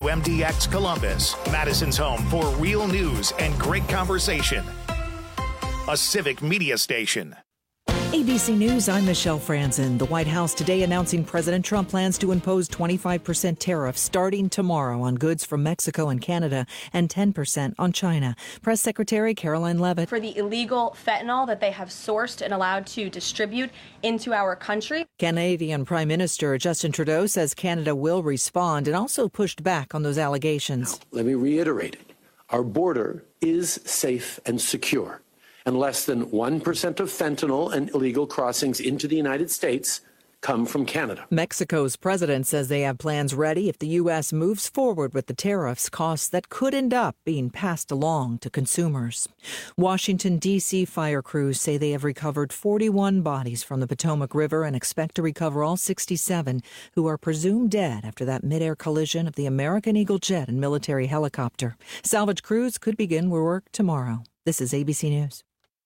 WMDX Columbus, Madison's home for real news and great conversation. A civic media station. ABC News, I'm Michelle Franzen. The White House today announcing President Trump plans to impose 25% tariffs starting tomorrow on goods from Mexico and Canada and 10% on China. Press Secretary Caroline Leavitt. For the illegal fentanyl that they have sourced and allowed to distribute into our country. Canadian Prime Minister Justin Trudeau says Canada will respond and also pushed back on those allegations. Now, let me reiterate it. Our border is safe and secure. And less than 1% of fentanyl and illegal crossings into the United States come from Canada. Mexico's president says they have plans ready if the U.S. moves forward with the tariffs, costs that could end up being passed along to consumers. Washington, D.C. fire crews say they have recovered 41 bodies from the Potomac River and expect to recover all 67 who are presumed dead after that mid-air collision of the American Eagle jet and military helicopter. Salvage crews could begin work tomorrow. This is ABC News.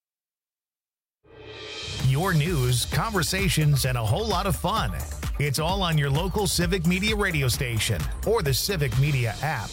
Your news, conversations, and a whole lot of fun. It's all on your local Civic Media radio station or the Civic Media app.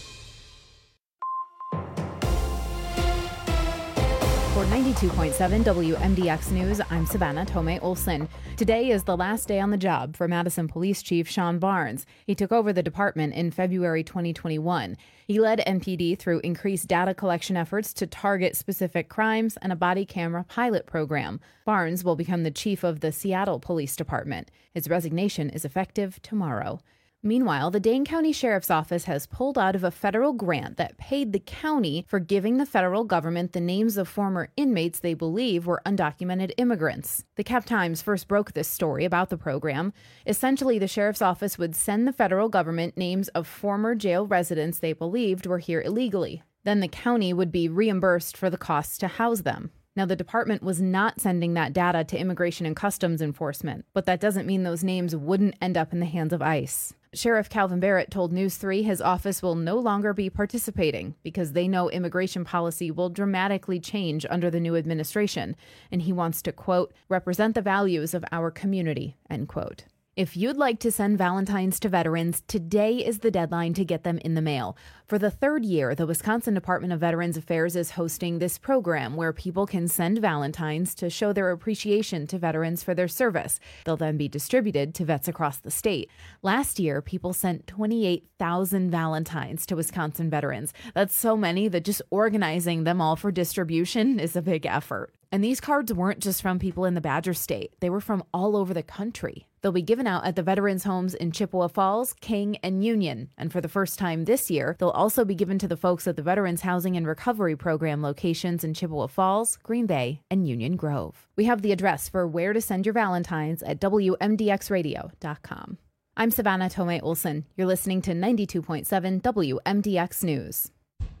For 92.7 WMDX News, I'm Savannah Tomei Olson. Today is the last day on the job for Madison Police Chief Sean Barnes. He took over the department in February 2021. He led MPD through increased data collection efforts to target specific crimes and a body camera pilot program. Barnes will become the chief of the Seattle Police Department. His resignation is effective tomorrow. Meanwhile, the Dane County Sheriff's Office has pulled out of a federal grant that paid the county for giving the federal government the names of former inmates they believe were undocumented immigrants. The Cap Times first broke this story about the program. Essentially, the Sheriff's Office would send the federal government names of former jail residents they believed were here illegally. Then the county would be reimbursed for the costs to house them. Now, the department was not sending that data to Immigration and Customs Enforcement, but that doesn't mean those names wouldn't end up in the hands of ICE. Sheriff Calvin Barrett told News 3 his office will no longer be participating because they know immigration policy will dramatically change under the new administration, and he wants to, quote, represent the values of our community, end quote. If you'd like to send Valentines to veterans, today is the deadline to get them in the mail. For the third year, the Wisconsin Department of Veterans Affairs is hosting this program where people can send Valentines to show their appreciation to veterans for their service. They'll then be distributed to vets across the state. Last year, people sent 28,000 Valentines to Wisconsin veterans. That's so many that just organizing them all for distribution is a big effort. And these cards weren't just from people in the Badger State. They were from all over the country. They'll be given out at the veterans' homes in Chippewa Falls, King, and Union. And for the first time this year, they'll also be given to the folks at the Veterans Housing and Recovery Program locations in Chippewa Falls, Green Bay, and Union Grove. We have the address for where to send your Valentines at WMDXradio.com. I'm Savannah Tomei Olson. You're listening to 92.7 WMDX News.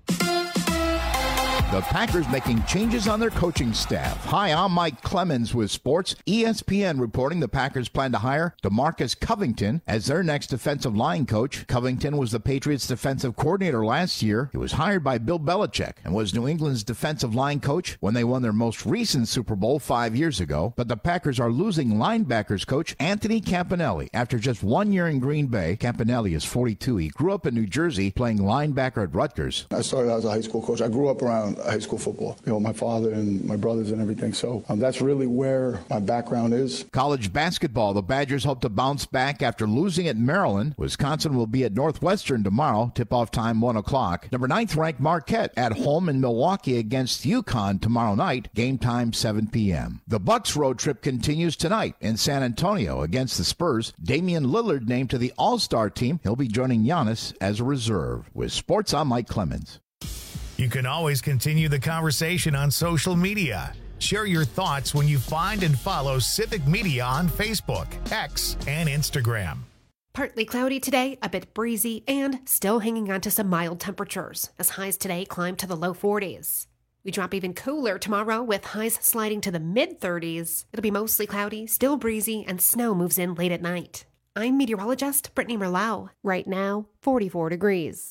The Packers making changes on their coaching staff. Hi, I'm Mike Clemens with Sports. ESPN reporting the Packers plan to hire DeMarcus Covington as their next defensive line coach. Covington was the Patriots' defensive coordinator last year. He was hired by Bill Belichick and was New England's defensive line coach when they won their most recent Super Bowl 5 years ago. But the Packers are losing linebackers coach Anthony Campanelli. After just 1 year in Green Bay, Campanelli is 42. He grew up in New Jersey playing linebacker at Rutgers. I started out as a high school coach. I grew up around high school football. You know, my father and my brothers and everything. So that's really where my background is. College basketball. The Badgers hope to bounce back after losing at Maryland. Wisconsin will be at Northwestern tomorrow. Tip-off time 1 o'clock. Number 9th ranked Marquette at home in Milwaukee against UConn tomorrow night. Game time 7 p.m. The Bucks road trip continues tonight in San Antonio against the Spurs. Damian Lillard named to the All-Star team. He'll be joining Giannis as a reserve. With Sports, I'm Mike Clemens. You can always continue the conversation on social media. Share your thoughts when you find and follow Civic Media on Facebook, X, and Instagram. Partly cloudy today, a bit breezy, and still hanging on to some mild temperatures as highs today climb to the low 40s. We drop even cooler tomorrow with highs sliding to the mid-30s. It'll be mostly cloudy, still breezy, and snow moves in late at night. I'm meteorologist Brittany Merlau. Right now, 44 degrees.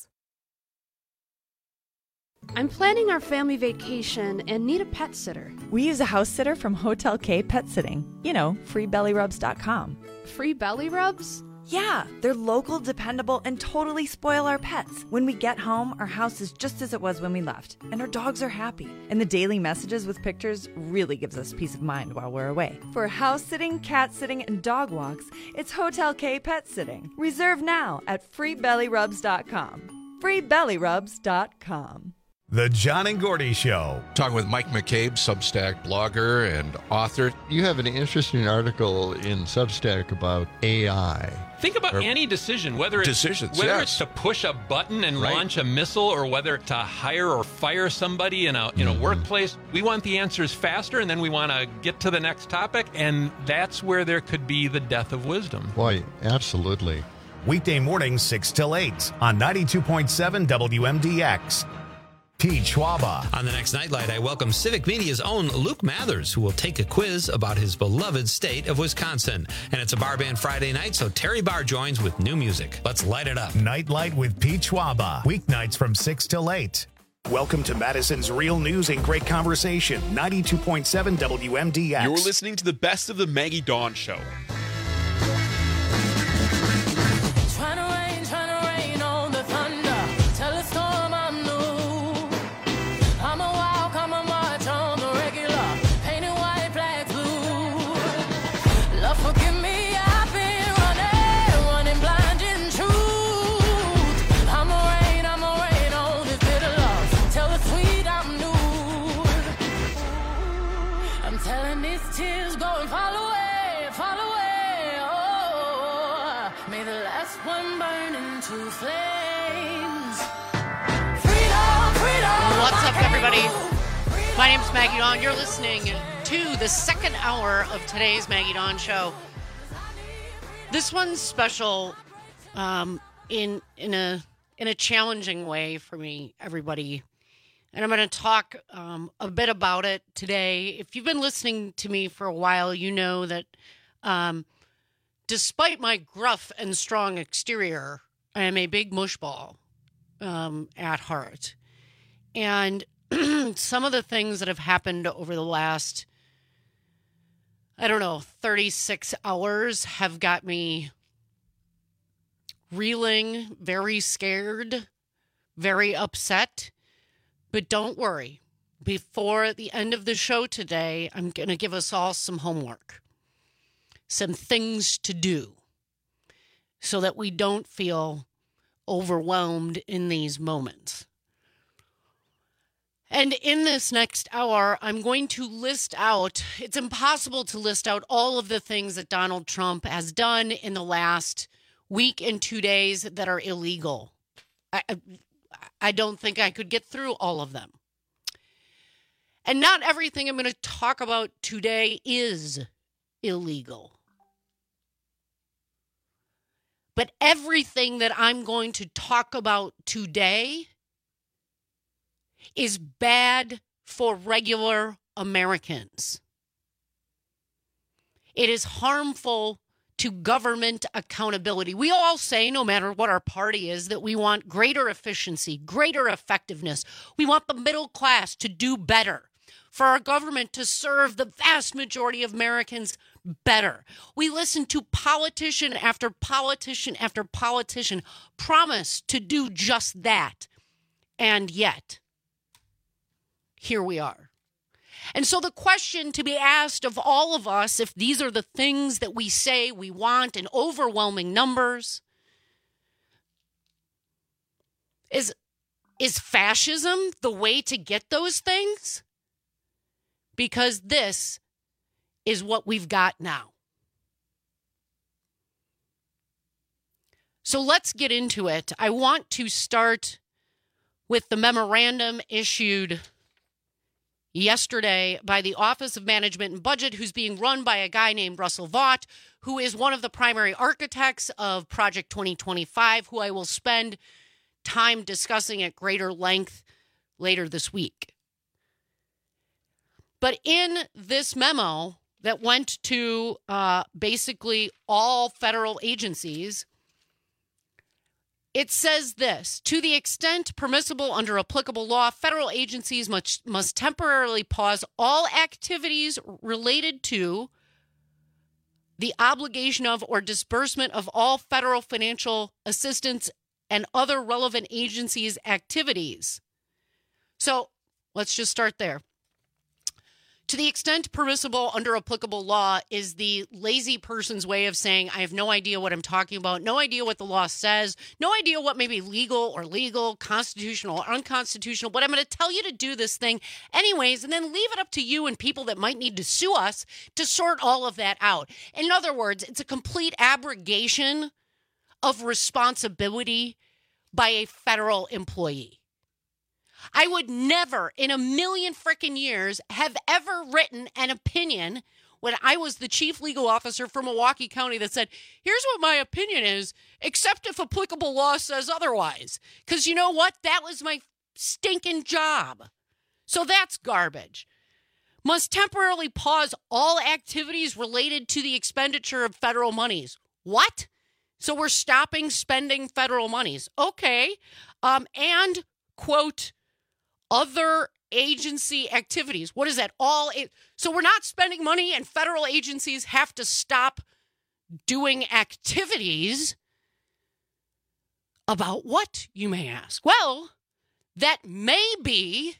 I'm planning our family vacation and need a pet sitter. We use a house sitter from Hotel K Pet Sitting. You know, freebellyrubs.com. Free belly rubs? Yeah, they're local, dependable, and totally spoil our pets. When we get home, our house is just as it was when we left, and our dogs are happy. And the daily messages with pictures really gives us peace of mind while we're away. For house sitting, cat sitting, and dog walks, it's Hotel K Pet Sitting. Reserve now at freebellyrubs.com. freebellyrubs.com. The John and Gordy Show. Talking with Mike McCabe, Substack blogger and author. You have an interesting article in Substack about AI. Think about any decision, whether it's to push a button and launch a missile, or whether to hire or fire somebody in a workplace. We want the answers faster, and then we want to get to the next topic, and that's where there could be the death of wisdom. Boy, absolutely. Weekday mornings 6 till 8 on 92.7 WMDX. Pete Schwaba. On the next Nightlight, I welcome Civic Media's own Luke Mathers, who will take a quiz about his beloved state of Wisconsin. And it's a Bar Band Friday night, so Terry Barr joins with new music. Let's light it up. Nightlight with Pete Schwaba. Weeknights from 6 till 8. Welcome to Madison's Real News and Great Conversation, 92.7 WMDX. You're listening to the best of the Maggie Dawn Show. What's up, everybody? My name's Maggie Dawn. You're listening to the second hour of today's Maggie Dawn Show. This one's special in a challenging way for me, everybody. And I'm going to talk a bit about it today. If you've been listening to me for a while, you know that despite my gruff and strong exterior, I am a big mushball at heart. And some of the things that have happened over the last, 36 hours have got me reeling, very scared, very upset. But don't worry. Before the end of the show today, I'm going to give us all some homework, some things to do so that we don't feel overwhelmed in these moments. And in this next hour, I'm going to list out, it's impossible to list out all of the things that Donald Trump has done in the last week and 2 days that are illegal. I don't think I could get through all of them. And not everything I'm going to talk about today is illegal. But everything that I'm going to talk about today is bad for regular Americans. It is harmful to government accountability. We all say, no matter what our party is, that we want greater efficiency, greater effectiveness. We want the middle class to do better, for our government to serve the vast majority of Americans better. We listen to politician after politician after politician promise to do just that. And yet, here we are. And so the question to be asked of all of us, if these are the things that we say we want in overwhelming numbers, is fascism the way to get those things? Because this is what we've got now. So let's get into it. I want to start with the memorandum issued yesterday by the Office of Management and Budget, who's being run by a guy named Russell Vought, who is one of the primary architects of Project 2025, who I will spend time discussing at greater length later this week. But in this memo that went to basically all federal agencies, it says this: to the extent permissible under applicable law, federal agencies must temporarily pause all activities related to the obligation of or disbursement of all federal financial assistance and other relevant agencies' activities. So let's just start there. To the extent permissible under applicable law is the lazy person's way of saying, I have no idea what I'm talking about, no idea what the law says, no idea what may be legal, constitutional or unconstitutional, but I'm going to tell you to do this thing anyways, and then leave it up to you and people that might need to sue us to sort all of that out. In other words, it's a complete abrogation of responsibility by a federal employee. I would never in a million frickin' years have ever written an opinion when I was the chief legal officer for Milwaukee County that said, here's what my opinion is, except if applicable law says otherwise. Because you know what? That was my stinking job. So that's garbage. Must temporarily pause all activities related to the expenditure of federal monies. What? So we're stopping spending federal monies. Okay. And, quote, other agency activities. What is that? So we're not spending money and federal agencies have to stop doing activities. About what, you may ask? Well, that maybe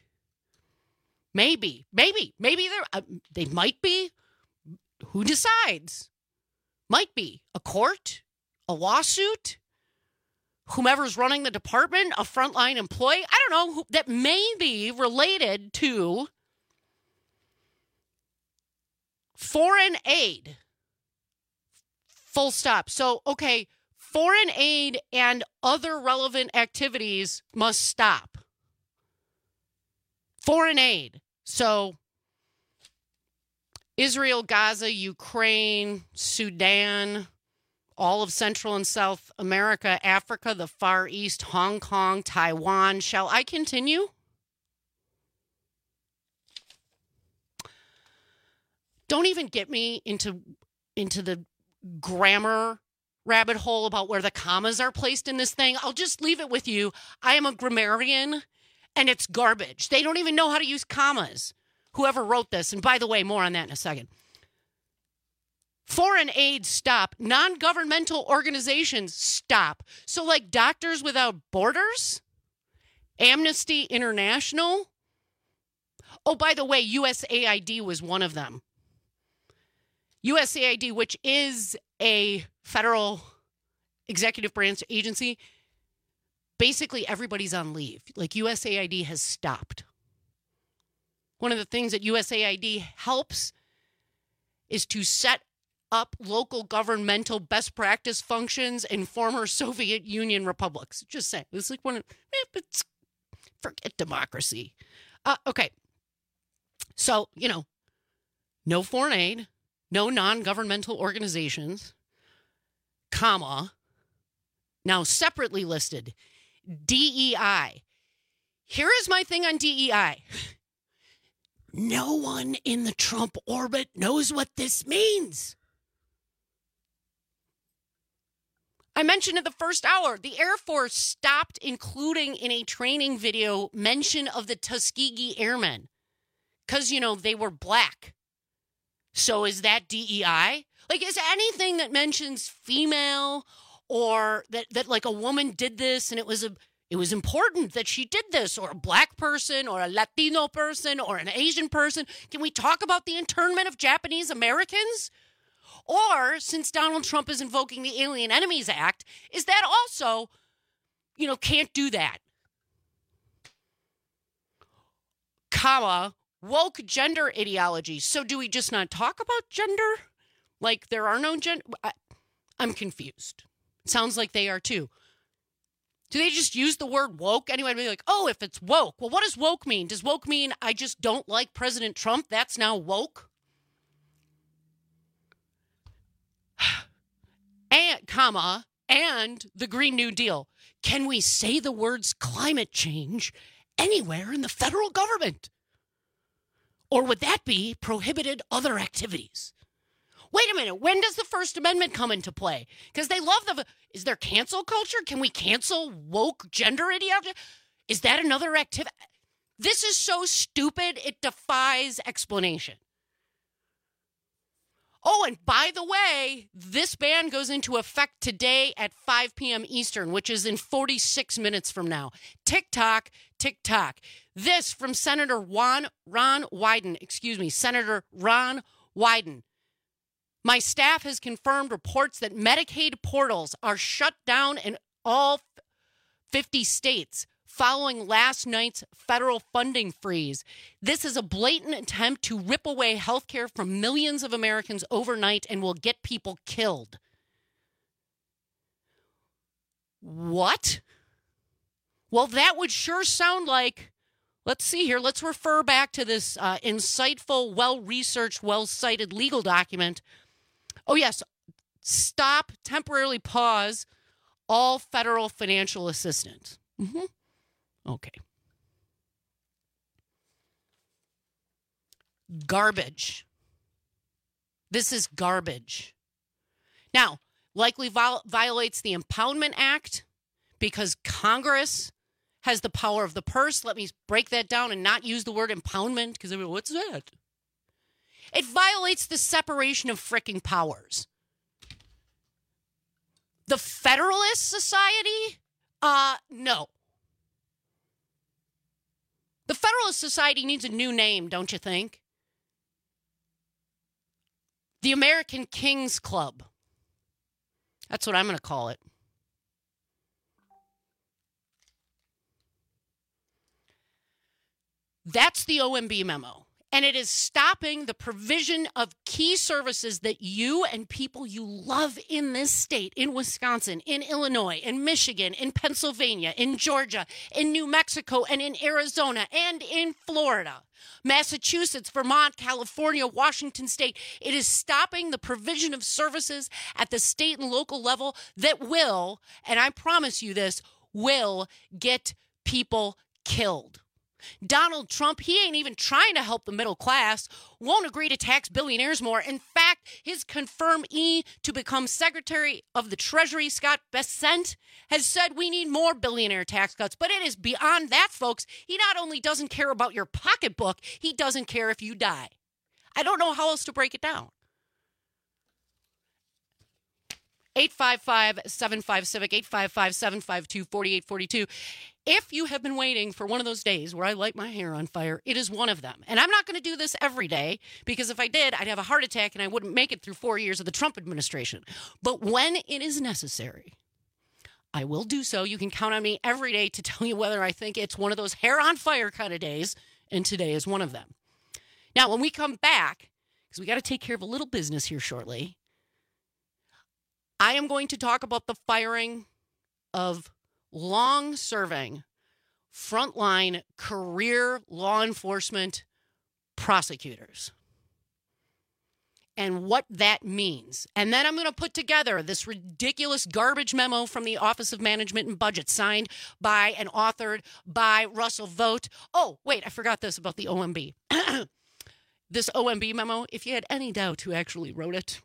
they might be. Who decides? Might be a court, a lawsuit, whomever's running the department, a frontline employee, I don't know, that may be related to foreign aid. Full stop. So, okay, foreign aid and other relevant activities must stop. Foreign aid. So, Israel, Gaza, Ukraine, Sudan, all of Central and South America, Africa, the Far East, Hong Kong, Taiwan. Shall I continue? Don't even get me into the grammar rabbit hole about where the commas are placed in this thing. I'll just leave it with you. I am a grammarian, and it's garbage. They don't even know how to use commas, whoever wrote this. And by the way, more on that in a second. Foreign aid, stop. Non-governmental organizations, stop. So like Doctors Without Borders, Amnesty International. Oh, by the way, USAID was one of them. USAID, which is a federal executive branch agency, basically everybody's on leave. Like USAID has stopped. One of the things that USAID helps is to set up local governmental best practice functions in former Soviet Union republics. Just saying. It's like forget democracy. Okay. So, no foreign aid, no non-governmental organizations, comma. Now, separately listed, DEI. Here is my thing on DEI. No one in the Trump orbit knows what this means. I mentioned in the first hour, the Air Force stopped including in a training video mention of the Tuskegee Airmen because, they were black. So is that DEI? Like, is anything that mentions female or that like a woman did this and it was important that she did this, or a black person or a Latino person or an Asian person? Can we talk about the internment of Japanese Americans? Or, since Donald Trump is invoking the Alien Enemies Act, is that also, can't do that? Comma, woke gender ideology. So do we just not talk about gender? Like there are no gender? I'm confused. It sounds like they are too. Do they just use the word woke? Anyone would be like, oh, if it's woke. Well, what does woke mean? Does woke mean I just don't like President Trump? That's now woke? And the Green New Deal. Can we say the words climate change anywhere in the federal government? Or would that be prohibited other activities? Wait a minute. When does the First Amendment come into play? Because they love is there cancel culture? Can we cancel woke gender ideology? Is that another activity? This is so stupid, it defies explanation. Oh, and by the way, this ban goes into effect today at 5 p.m. Eastern, which is in 46 minutes from now. Tick-tock, tick-tock. This from Senator Ron Wyden. Senator Ron Wyden. My staff has confirmed reports that Medicaid portals are shut down in all 50 states following last night's federal funding freeze. This is a blatant attempt to rip away health care from millions of Americans overnight and will get people killed. What? Well, that would sure sound like, let's see here, let's refer back to this insightful, well-researched, well-cited legal document. Oh, yes, stop, temporarily pause all federal financial assistance. Mm-hmm. Okay. Garbage. This is garbage. Now, likely violates the Impoundment Act because Congress has the power of the purse. Let me break that down and not use the word impoundment because what's that? It violates the separation of frickin' powers. The Federalist Society? No. The Federalist Society needs a new name, don't you think? The American Kings Club. That's what I'm going to call it. That's the OMB memo. And it is stopping the provision of key services that you and people you love in this state, in Wisconsin, in Illinois, in Michigan, in Pennsylvania, in Georgia, in New Mexico, and in Arizona, and in Florida, Massachusetts, Vermont, California, Washington State. It is stopping the provision of services at the state and local level that will, and I promise you this, will get people killed. Donald Trump, he ain't even trying to help the middle class, won't agree to tax billionaires more. In fact, his confirmee to become Secretary of the Treasury, Scott Bessent, has said we need more billionaire tax cuts. But it is beyond that, folks. He not only doesn't care about your pocketbook, he doesn't care if you die. I don't know how else to break it down. 855-75-CIVIC, 855-752-4842. If you have been waiting for one of those days where I light my hair on fire, it is one of them. And I'm not going to do this every day because if I did, I'd have a heart attack and I wouldn't make it through 4 years of the Trump administration. But when it is necessary, I will do so. You can count on me every day to tell you whether I think it's one of those hair on fire kind of days, and today is one of them. Now, when we come back, because we got to take care of a little business here shortly, I am going to talk about the firing of long-serving, frontline, career law enforcement prosecutors and what that means. And then I'm going to put together this ridiculous garbage memo from the Office of Management and Budget signed by and authored by Russell Vought. Oh, wait, I forgot this about the OMB. This OMB memo, if you had any doubt who actually wrote it,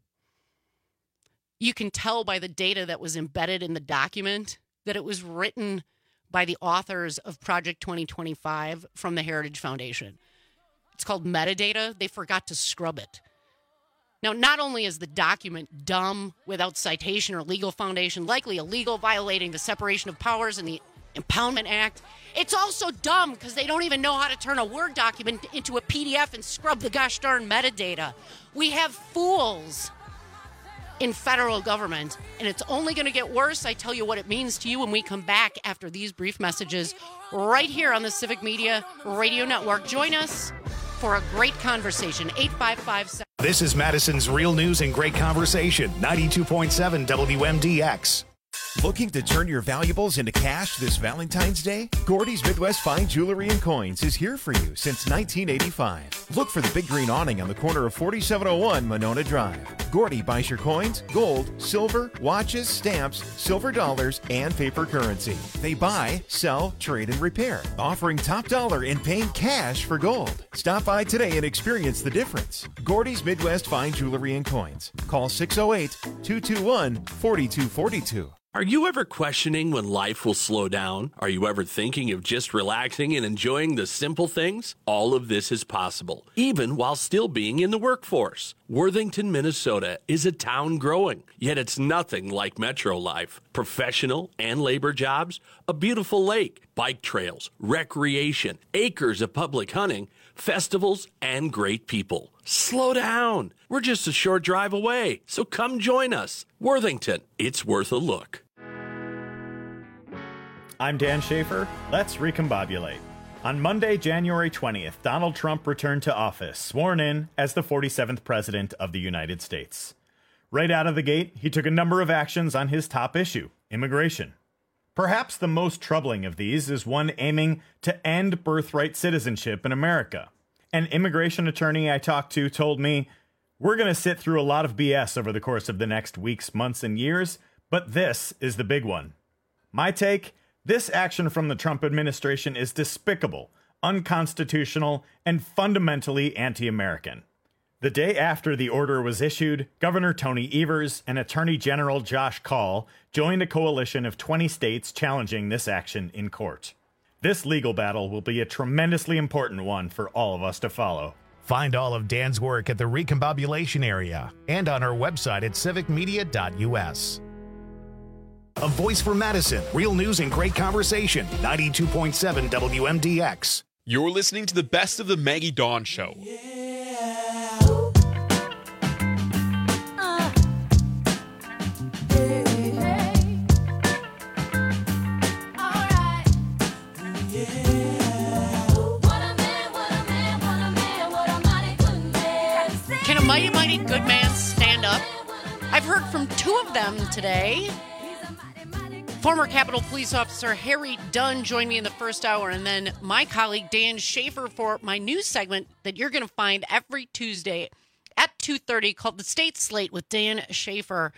you can tell by the data that was embedded in the document that it was written by the authors of Project 2025 from the Heritage Foundation. It's called metadata. They forgot to scrub it. Now, not only is the document dumb, without citation or legal foundation, likely illegal, violating the separation of powers and the Impoundment Act, it's also dumb because they don't even know how to turn a Word document into a PDF and scrub the gosh darn metadata. We have fools in federal government, and it's only going to get worse. I tell you what it means to you when we come back after these brief messages right here on the Civic Media Radio Network. Join us for a great conversation. 855-7. This is Madison's Real News and Great Conversation, 92.7 WMDX. Looking to turn your valuables into cash this Valentine's Day? Gordy's Midwest Fine Jewelry and Coins is here for you since 1985. Look for the big green awning on the corner of 4701 Monona Drive. Gordy buys your coins, gold, silver, watches, stamps, silver dollars, and paper currency. They buy, sell, trade, and repair, offering top dollar and paying cash for gold. Stop by today and experience the difference. Gordy's Midwest Fine Jewelry and Coins. Call 608-221-4242. Are you ever questioning when life will slow down? Are you ever thinking of just relaxing and enjoying the simple things? All of this is possible, even while still being in the workforce. Worthington, Minnesota is a town growing, yet it's nothing like metro life. Professional and labor jobs, a beautiful lake, bike trails, recreation, acres of public hunting, festivals, and great people. Slow down. We're just a short drive away, so come join us. Worthington, it's worth a look. I'm Dan Schaefer. Let's recombobulate. On Monday, January 20th, Donald Trump returned to office, sworn in as the 47th President of the United States. Right out of the gate, he took a number of actions on his top issue, immigration. Perhaps the most troubling of these is one aiming to end birthright citizenship in America. An immigration attorney I talked to told me, "We're going to sit through a lot of BS over the course of the next weeks, months, and years, but this is the big one." My take? This action from the Trump administration is despicable, unconstitutional, and fundamentally anti-American. The day after the order was issued, Governor Tony Evers and Attorney General Josh Kaul joined a coalition of 20 states challenging this action in court. This legal battle will be a tremendously important one for all of us to follow. Find all of Dan's work at the Recombobulation Area and on our website at civicmedia.us. A voice for Madison. Real news and great conversation. 92.7 WMDX. You're listening to the best of the Maggie Dawn Show. Can a mighty, mighty good man stand up? I've heard from two of them today. Former Capitol Police Officer Harry Dunn joined me in the first hour, and then my colleague Dan Schaefer for my news segment that you're going to find every Tuesday at 2:30 called The State Slate with Dan Schaefer.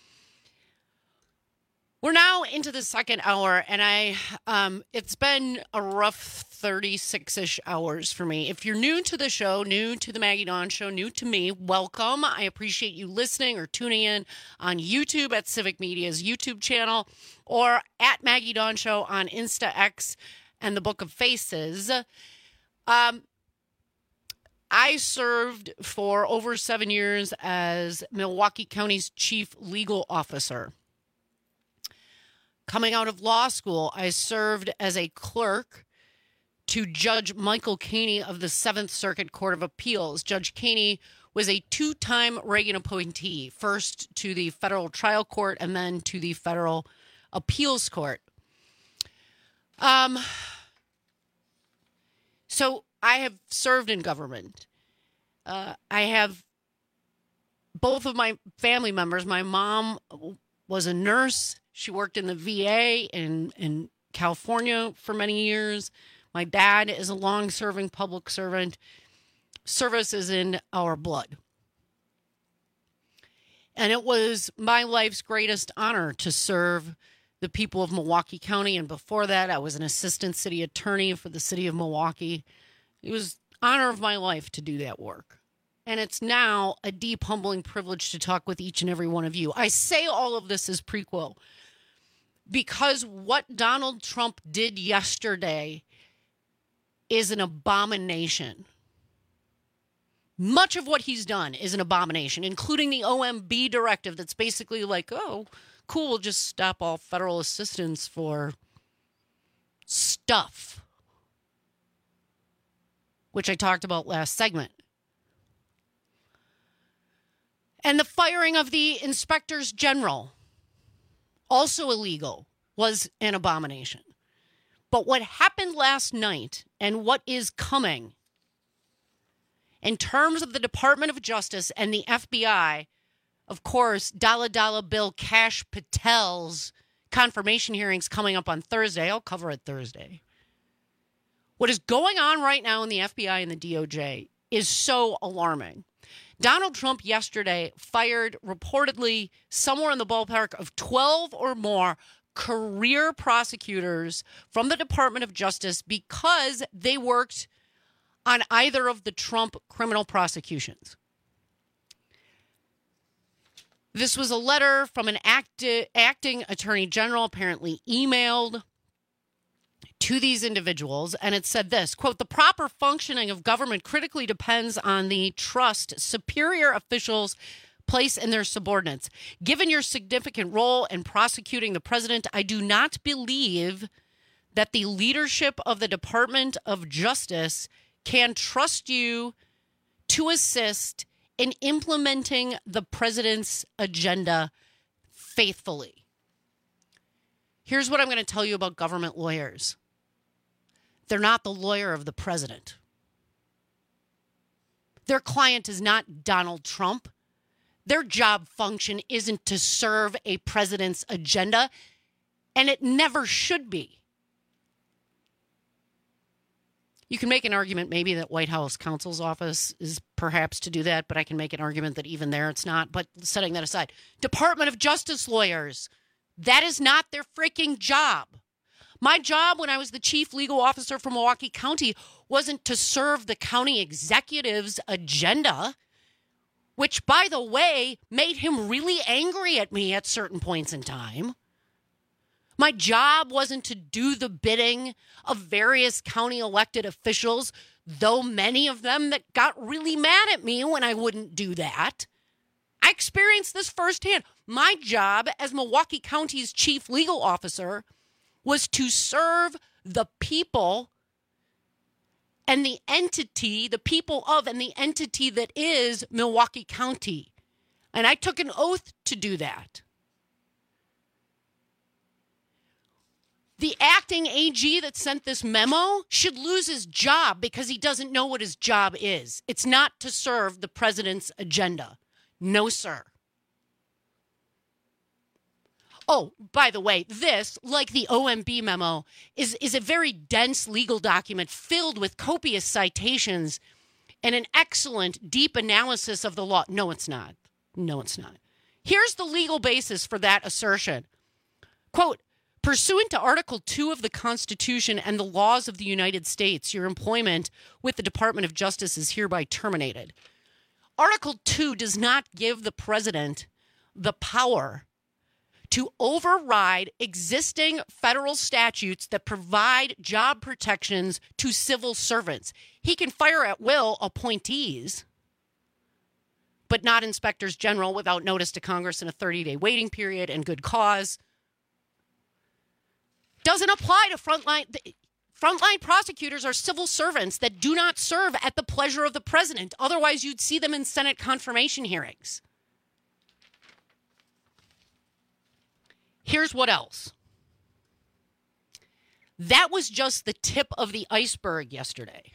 We're now into the second hour, and it's been a rough 36-ish hours for me. If you're new to the show, new to the Maggie Dawn Show, new to me, welcome. I appreciate you listening or tuning in on YouTube at Civic Media's YouTube channel or at Maggie Dawn Show on Insta X and the Book of Faces. I served for over 7 years as Milwaukee County's chief legal officer. Coming out of law school, I served as a clerk to Judge Michael Caney of the 7th Circuit Court of Appeals. Judge Caney was a two-time Reagan appointee, first to the federal trial court and then to the federal appeals court. So I have served in government. I have both of my family members. My mom was a nurse. She worked in the VA in California for many years. My dad is a long-serving public servant. Service is in our blood. And it was my life's greatest honor to serve the people of Milwaukee County. And before that, I was an assistant city attorney for the city of Milwaukee. It was honor of my life to do that work. And it's now a deep, humbling privilege to talk with each and every one of you. I say all of this as prequel because what Donald Trump did yesterday is an abomination. Much of what he's done is an abomination, including the OMB directive that's basically like, oh, cool, we'll just stop all federal assistance for stuff, which I talked about last segment. And the firing of the inspectors general, also illegal, was an abomination. But what happened last night and what is coming in terms of the Department of Justice and the FBI, of course, Dollar Bill Kash Patel's confirmation hearings coming up on Thursday. I'll cover it Thursday. What is going on right now in the FBI and the DOJ is so alarming. Donald Trump yesterday fired reportedly somewhere in the ballpark of 12 or more career prosecutors from the Department of Justice because they worked on either of the Trump criminal prosecutions. This was a letter from an acting attorney general, apparently emailed to these individuals, and it said this, quote, the proper functioning of government critically depends on the trust superior officials place in their subordinates. Given your significant role in prosecuting the president, I do not believe that the leadership of the Department of Justice can trust you to assist in implementing the president's agenda faithfully. Here's what I'm going to tell you about government lawyers. They're not the lawyer of the president. Their client is not Donald Trump. Their job function isn't to serve a president's agenda, and it never should be. You can make an argument maybe that White House counsel's office is perhaps to do that, but I can make an argument that even there it's not. But setting that aside, Department of Justice lawyers, that is not their freaking job. My job when I was the chief legal officer for Milwaukee County wasn't to serve the county executive's agenda, which, by the way, made him really angry at me at certain points in time. My job wasn't to do the bidding of various county elected officials, though many of them that got really mad at me when I wouldn't do that. I experienced this firsthand. My job as Milwaukee County's chief legal officer was to serve the people and the entity, the people of and the entity that is Milwaukee County. And I took an oath to do that. The acting AG that sent this memo should lose his job because he doesn't know what his job is. It's not to serve the president's agenda. No, sir. Oh, by the way, this, like the OMB memo, is a very dense legal document filled with copious citations and an excellent, deep analysis of the law. No, it's not. No, it's not. Here's the legal basis for that assertion. Quote, pursuant to Article 2 of the Constitution and the laws of the United States, your employment with the Department of Justice is hereby terminated. Article 2 does not give the president the power to override existing federal statutes that provide job protections to civil servants. He can fire at will appointees, but not inspectors general without notice to Congress in a 30-day waiting period and good cause. Doesn't apply to frontline. Frontline prosecutors are civil servants that do not serve at the pleasure of the president. Otherwise, you'd see them in Senate confirmation hearings. Here's what else. That was just the tip of the iceberg yesterday.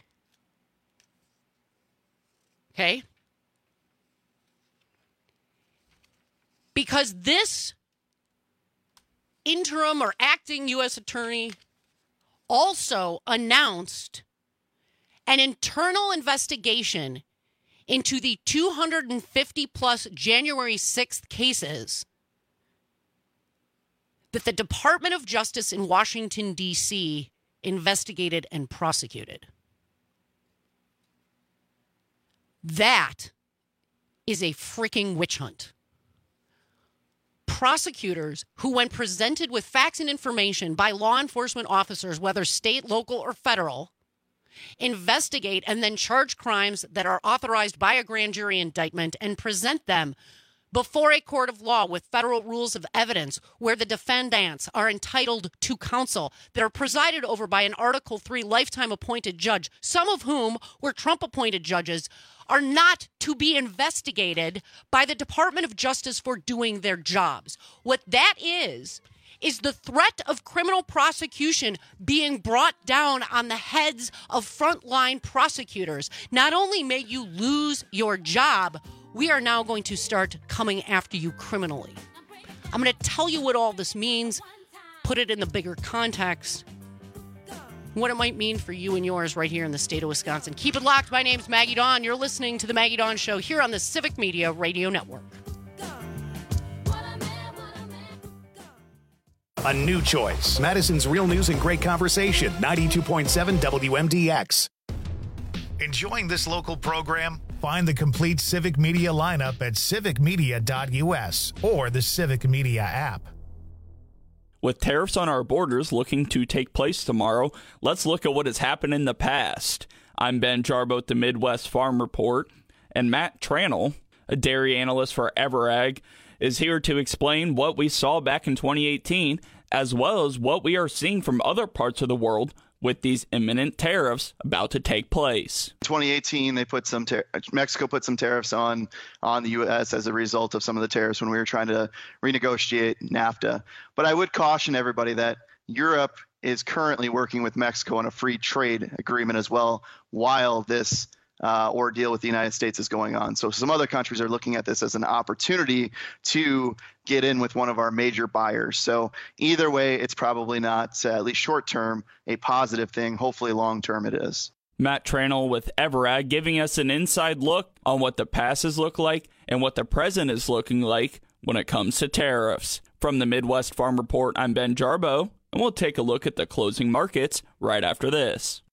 Okay? Because this interim or acting U.S. attorney also announced an internal investigation into the 250-plus January 6th cases that the Department of Justice in Washington, D.C. investigated and prosecuted. That is a freaking witch hunt. Prosecutors who, when presented with facts and information by law enforcement officers, whether state, local, or federal, investigate and then charge crimes that are authorized by a grand jury indictment and present them before a court of law with federal rules of evidence where the defendants are entitled to counsel that are presided over by an Article 3 lifetime appointed judge, some of whom were Trump-appointed judges, are not to be investigated by the Department of Justice for doing their jobs. What that is the threat of criminal prosecution being brought down on the heads of frontline prosecutors. Not only may you lose your job, we are now going to start coming after you criminally. I'm going to tell you what all this means, put it in the bigger context, what it might mean for you and yours right here in the state of Wisconsin. Keep it locked. My name's Maggie Dawn. You're listening to The Maggie Dawn Show here on the Civic Media Radio Network. A new choice. Madison's Real News and Great Conversation, 92.7 WMDX. Enjoying this local program? Find the complete Civic Media lineup at civicmedia.us or the Civic Media app. With tariffs on our borders looking to take place tomorrow, let's look at what has happened in the past. I'm Ben Jarbo at the Midwest Farm Report, and Matt Tranel, a dairy analyst for Everag, is here to explain what we saw back in 2018, as well as what we are seeing from other parts of the world with these imminent tariffs about to take place. 2018, they put Mexico put some tariffs on the U.S. as a result of some of the tariffs when we were trying to renegotiate NAFTA. But I would caution everybody that Europe is currently working with Mexico on a free trade agreement as well, while this ordeal with the United States is going on. So some other countries are looking at this as an opportunity to get in with one of our major buyers. So either way, it's probably not, at least short term, a positive thing. Hopefully long term it is. Matt Tranel with Everag giving us an inside look on what the passes look like and what the present is looking like when it comes to tariffs. From the Midwest Farm Report, I'm Ben Jarbo, and we'll take a look at the closing markets right after this.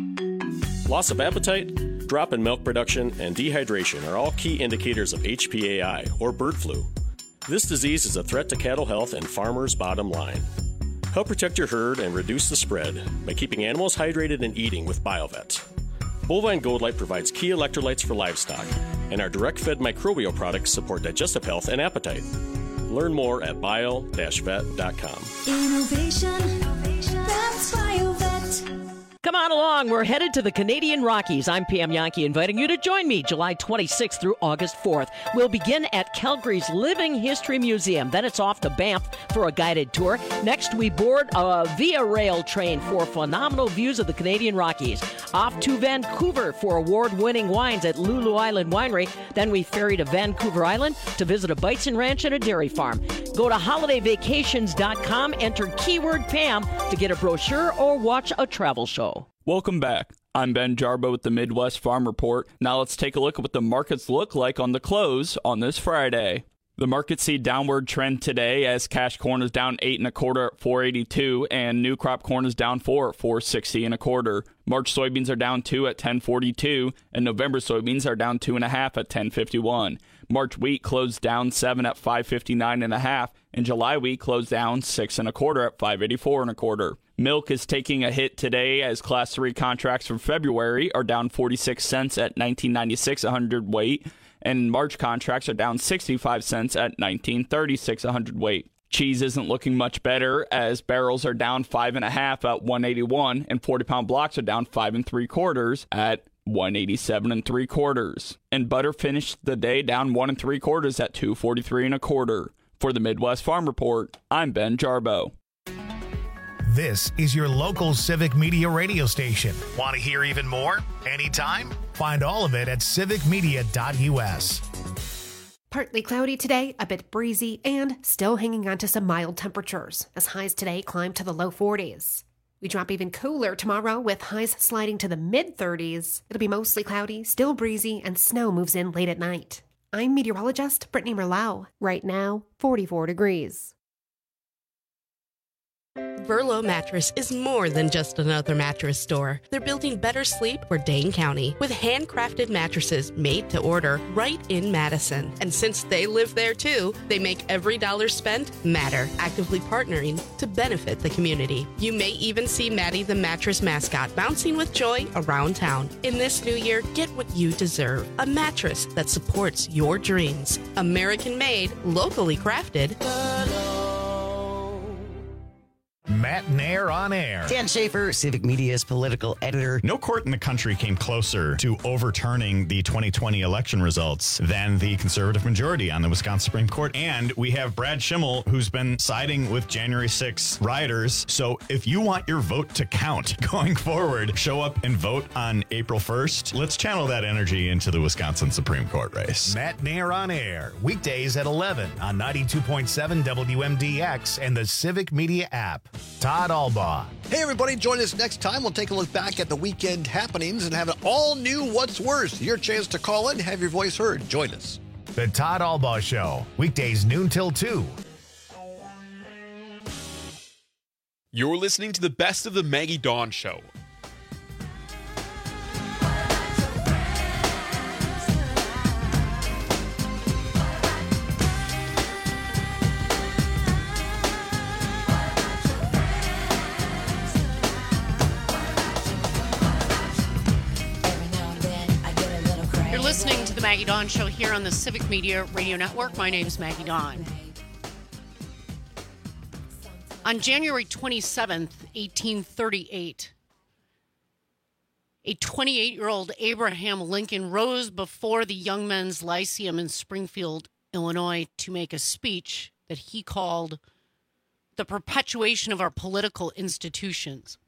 Loss of appetite, drop in milk production, and dehydration are all key indicators of HPAI, or bird flu. This disease is a threat to cattle health and farmers' bottom line. Help protect your herd and reduce the spread by keeping animals hydrated and eating with BioVet. Bovine Gold Light provides key electrolytes for livestock, and our direct-fed microbial products support digestive health and appetite. Learn more at bio-vet.com. Innovation, that's BioVet. Come on along. We're headed to the Canadian Rockies. I'm Pam Yankee, inviting you to join me July 26th through August 4th. We'll begin at Calgary's Living History Museum. Then it's off to Banff for a guided tour. Next, we board a Via Rail train for phenomenal views of the Canadian Rockies. Off to Vancouver for award-winning wines at Lulu Island Winery. Then we ferry to Vancouver Island to visit a bison ranch and a dairy farm. Go to holidayvacations.com, enter keyword Pam to get a brochure or watch a travel show. Welcome back. I'm Ben Jarbo with the Midwest Farm Report. Now let's take a look at what the markets look like on the close on this Friday. The markets see downward trend today as cash corn is down 8 1/4 at 482 and new crop corn is down 4 at 460 1/4. March soybeans are down 2 at 1042 and November soybeans are down 2 1/2 at 1051. March wheat closed down 7 at 559 1/2 and July wheat closed down 6 1/4 at 584 1/4. Milk is taking a hit today as Class 3 contracts for February are down 46 cents at $19.96 a hundredweight, and March contracts are down 65 cents at $19.36 a hundredweight. Cheese isn't looking much better as barrels are down 5 1/2 at 181, and 40-pound blocks are down 5 3/4 at 187 3/4. And butter finished the day down 1 3/4 at 243 1/4. For the Midwest Farm Report, I'm Ben Jarbo. This is your local Civic Media radio station. Want to hear even more? Anytime? Find all of it at civicmedia.us. Partly cloudy today, a bit breezy, and still hanging on to some mild temperatures as highs today climb to the low 40s. We drop even cooler tomorrow with highs sliding to the mid-30s. It'll be mostly cloudy, still breezy, and snow moves in late at night. I'm meteorologist Brittany Merlau. Right now, 44 degrees. Burlow Mattress is more than just another mattress store. They're building better sleep for Dane County with handcrafted mattresses made to order right in Madison. And since they live there too, they make every dollar spent matter, actively partnering to benefit the community. You may even see Maddie the mattress mascot bouncing with joy around town. In this new year, get what you deserve. A mattress that supports your dreams. American made, locally crafted. Matt Nair on air. Dan Schaefer, Civic Media's political editor. No court in the country came closer to overturning the 2020 election results than the conservative majority on the Wisconsin Supreme Court. And we have Brad Schimmel, who's been siding with January 6 rioters. So if you want your vote to count going forward, show up and vote on April 1st. Let's channel that energy into the Wisconsin Supreme Court race. Matt Nair on air, weekdays at 11 on 92.7 WMDX and the Civic Media app. Todd Albaugh. Hey, everybody, join us next time. We'll take a look back at the weekend happenings and have an all-new What's Worse. Your chance to call in, have your voice heard. Join us. The Todd Albaugh Show, weekdays noon till 2. You're listening to the best of the Maggie Dawn Show. listening to the Maggie Dawn Show here on the Civic Media Radio Network. My name is Maggie Dawn. On January 27th, 1838, a 28-year-old Abraham Lincoln rose before the Young Men's Lyceum in Springfield, Illinois, to make a speech that he called the perpetuation of our political institutions.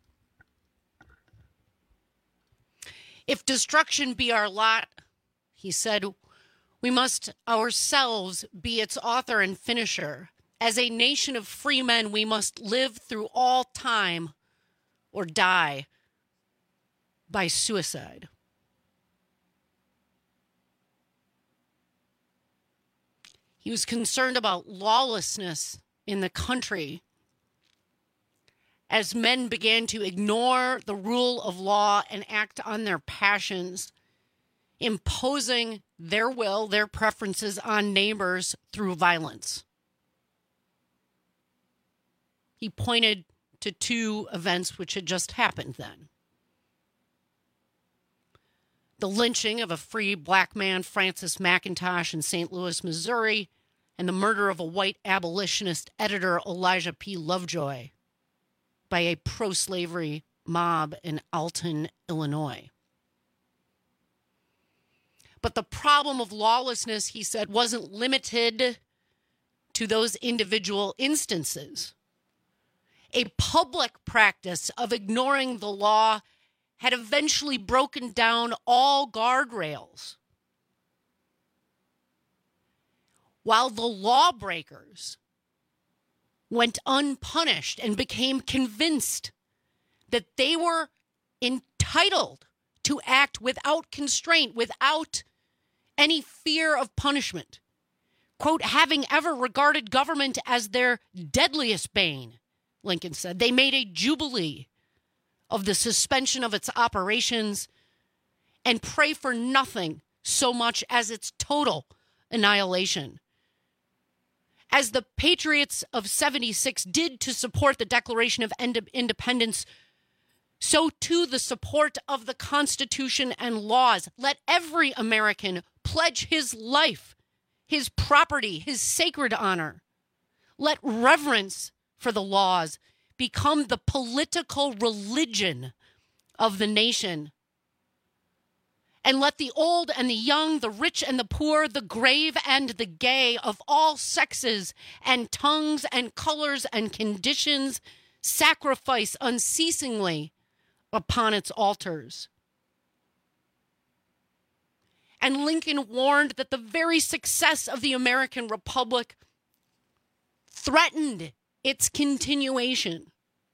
If destruction be our lot, he said, we must ourselves be its author and finisher. As a nation of free men, we must live through all time or die by suicide. He was concerned about lawlessness in the country as men began to ignore the rule of law and act on their passions, imposing their will, their preferences on neighbors through violence. He pointed to two events which had just happened then. The lynching of a free black man, Francis McIntosh, in St. Louis, Missouri, and the murder of a white abolitionist editor, Elijah P. Lovejoy, by a pro-slavery mob in Alton, Illinois. But the problem of lawlessness, he said, wasn't limited to those individual instances. A public practice of ignoring the law had eventually broken down all guardrails, while the lawbreakers went unpunished and became convinced that they were entitled to act without constraint, without any fear of punishment. Quote, having ever regarded government as their deadliest bane, Lincoln said, they made a jubilee of the suspension of its operations and pray for nothing so much as its total annihilation. As the Patriots of 76 did to support the Declaration of Independence, so too the support of the Constitution and laws. Let every American pledge his life, his property, his sacred honor. Let reverence for the laws become the political religion of the nation. And let the old and the young, the rich and the poor, the grave and the gay, of all sexes and tongues and colors and conditions, sacrifice unceasingly upon its altars. And Lincoln warned that the very success of the American Republic threatened its continuation.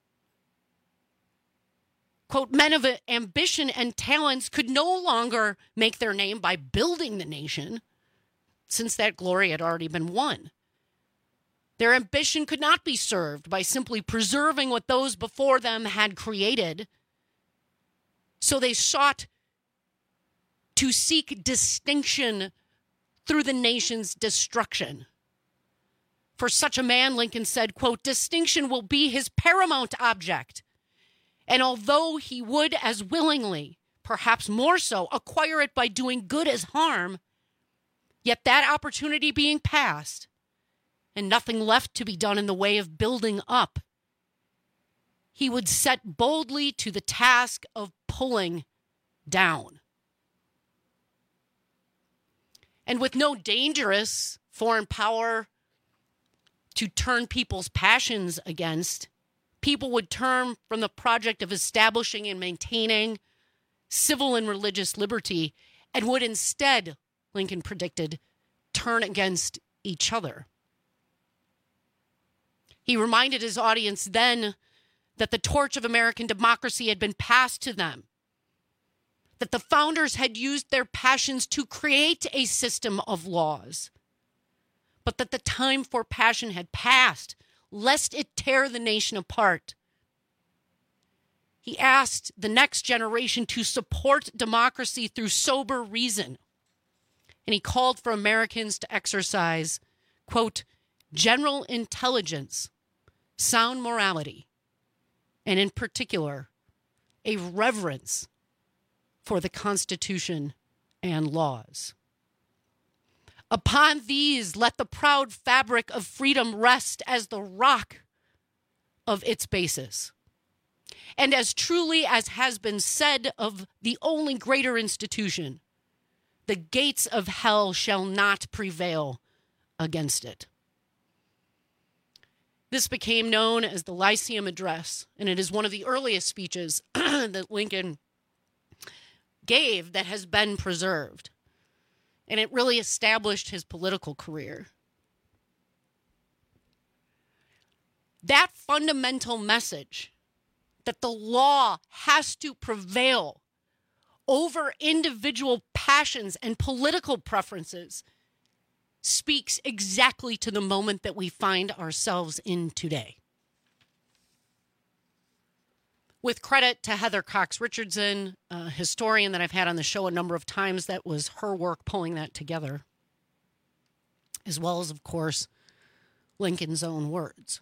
Quote, men of ambition and talents could no longer make their name by building the nation, since that glory had already been won. Their ambition could not be served by simply preserving what those before them had created. So they sought to seek distinction through the nation's destruction. For such a man, Lincoln said, quote, distinction will be his paramount object. And although he would as willingly, perhaps more so, acquire it by doing good as harm, yet that opportunity being past, and nothing left to be done in the way of building up, he would set boldly to the task of pulling down. And with no dangerous foreign power to turn people's passions against, people would turn from the project of establishing and maintaining civil and religious liberty and would instead, Lincoln predicted, turn against each other. He reminded his audience then that the torch of American democracy had been passed to them, that the founders had used their passions to create a system of laws, but that the time for passion had passed, lest it tear the nation apart. He asked the next generation to support democracy through sober reason, and he called for Americans to exercise, quote, general intelligence, sound morality, and in particular, a reverence for the Constitution and laws. Upon these, let the proud fabric of freedom rest as the rock of its basis. And as truly as has been said of the only greater institution, the gates of hell shall not prevail against it. This became known as the Lyceum Address, and it is one of the earliest speeches that Lincoln gave that has been preserved. And it really established his political career. That fundamental message that the law has to prevail over individual passions and political preferences speaks exactly to the moment that we find ourselves in today. With credit to Heather Cox Richardson, a historian that I've had on the show a number of times, that was her work pulling that together, as well as, of course, Lincoln's own words.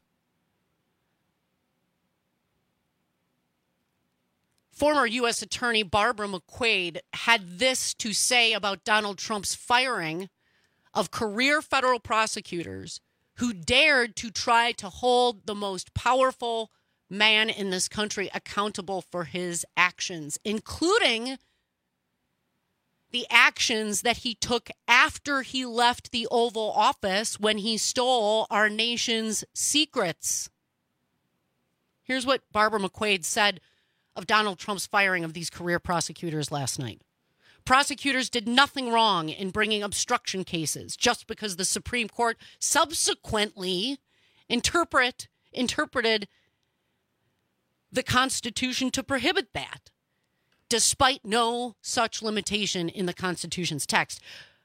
Former U.S. Attorney Barbara McQuade had this to say about Donald Trump's firing of career federal prosecutors who dared to try to hold the most powerful man in this country accountable for his actions, including the actions that he took after he left the Oval Office when he stole our nation's secrets. Here's what Barbara McQuade said of Donald Trump's firing of these career prosecutors last night. Prosecutors did nothing wrong in bringing obstruction cases just because the Supreme Court subsequently interpreted the Constitution to prohibit that, despite no such limitation in the Constitution's text.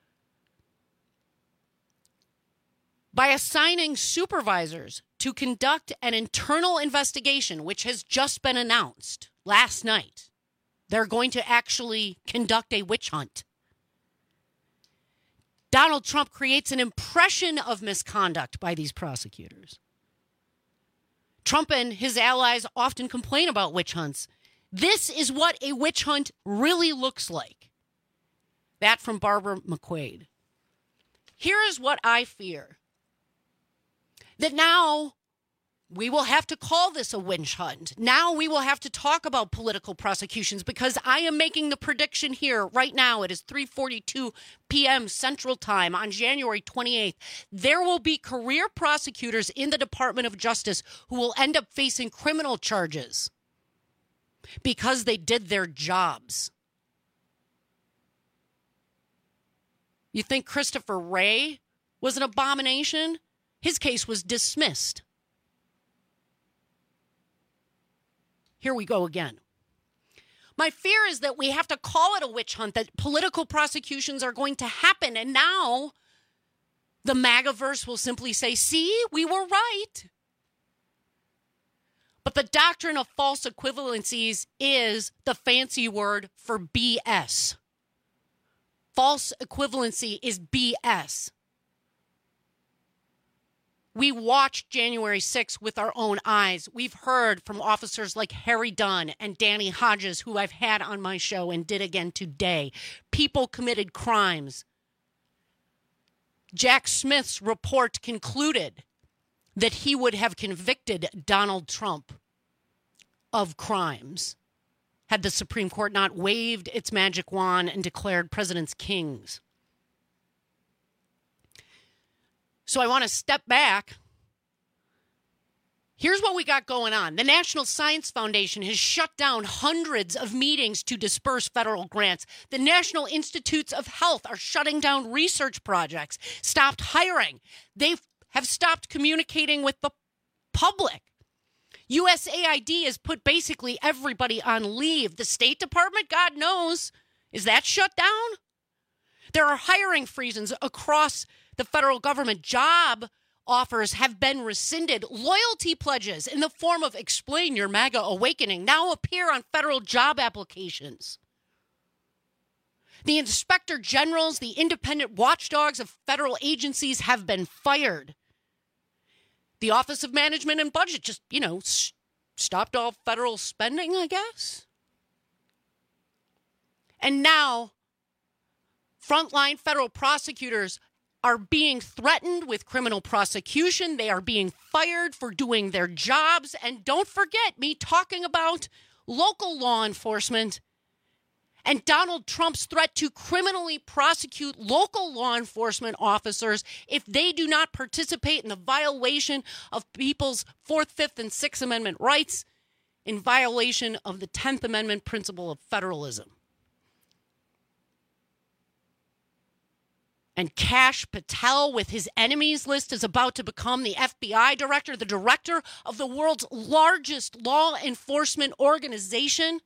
By assigning supervisors to conduct an internal investigation, which has just been announced last night, they're going to actually conduct a witch hunt. Donald Trump creates an impression of misconduct by these prosecutors. Trump and his allies often complain about witch hunts. This is what a witch hunt really looks like. That from Barbara McQuade. Here is what I fear. That now we will have to call this a witch hunt. Now we will have to talk about political prosecutions, because I am making the prediction here right now. It is 3:42 p.m. Central Time on January 28th. There will be career prosecutors in the Department of Justice who will end up facing criminal charges because they did their jobs. You think Christopher Wray was an abomination? His case was dismissed. Here we go again. My fear is that we have to call it a witch hunt, that political prosecutions are going to happen. And now the MAGAverse will simply say, see, we were right. But the doctrine of false equivalencies is the fancy word for BS. False equivalency is BS. We watched January 6th with our own eyes. We've heard from officers like Harry Dunn and Danny Hodges, who I've had on my show and did again today. People committed crimes. Jack Smith's report concluded that he would have convicted Donald Trump of crimes had the Supreme Court not waved its magic wand and declared presidents kings. So I want to step back. Here's what we got going on. The National Science Foundation has shut down hundreds of meetings to disperse federal grants. The National Institutes of Health are shutting down research projects, stopped hiring. They have stopped communicating with the public. USAID has put basically everybody on leave. The State Department, God knows, is that shut down? There are hiring freezes across the federal government. Job offers have been rescinded. Loyalty pledges in the form of Explain Your MAGA Awakening now appear on federal job applications. The inspector generals, the independent watchdogs of federal agencies have been fired. The Office of Management and Budget just, stopped all federal spending, I guess. And now Frontline federal prosecutors are being threatened with criminal prosecution. They are being fired for doing their jobs. And don't forget me talking about local law enforcement and Donald Trump's threat to criminally prosecute local law enforcement officers if they do not participate in the violation of people's 4th, 5th, and 6th Amendment rights, in violation of the 10th Amendment principle of federalism. And Kash Patel, with his enemies list, is about to become the FBI director, the director of the world's largest law enforcement organization.